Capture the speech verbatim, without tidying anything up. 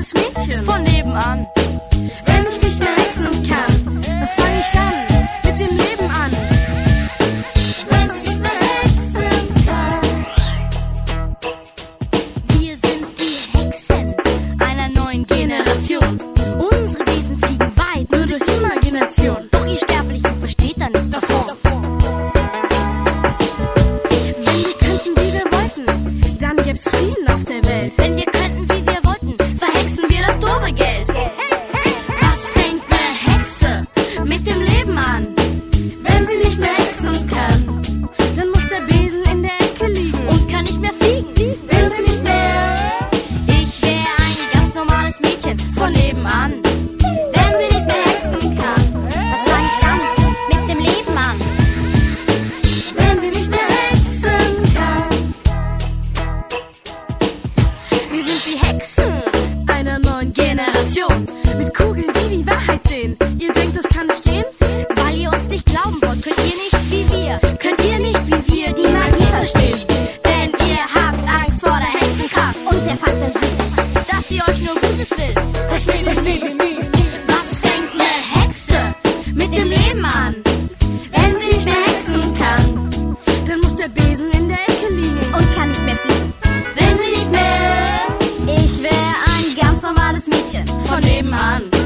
normales Mädchen von nebenan. Wenn ich nicht mehr hexen kann, was fange ich dann mit dem Leben an? Wenn ich nicht mehr hexen kann. Wir sind die Hexen einer neuen Generation. Unsere Wesen fliegen weit, nur durch Imagination. Doch ihr Sterblichen versteht da nichts davon. Wenn wir könnten, wie wir wollten, dann gäb's Frieden auf der Welt. Wenn wir könnten, wie wir wollten, verhexen wir das Doppelgeld. Was fängt eine Hexe mit dem Leben an? Wenn sie nicht mehr hexen kann, dann muss der Besen in der Ecke liegen Und kann nicht mehr fliegen. Will sie nicht mehr. Ich wäre ein ganz normales Mädchen von nebenan. Wenn sie nicht mehr hexen kann, was fange ich dann mit dem Leben an? Wenn sie nicht mehr hexen kann. Wir sind die Hexen einer neuen Generation. Mit Kugeln, die die Wahrheit sehen. Ihr denkt, das kann nicht gehen? Weil ihr uns nicht glauben wollt, könnt ihr nicht wie wir. Könnt ihr nicht wie wir die Magie verstehen? Denn ihr habt Angst vor der Hexenkraft Und der Fantasie, dass sie euch nur Gutes will. Versteht euch nie. Was fängt eine Hexe mit dem Leben an? wenn sie nicht mehr hexen kann Dann muss der Besen in der Ecke liegen und kann nicht mehr fliegen. Wenn sie nicht mehr, ich wäre ein ganz normales Mädchen Von nebenan.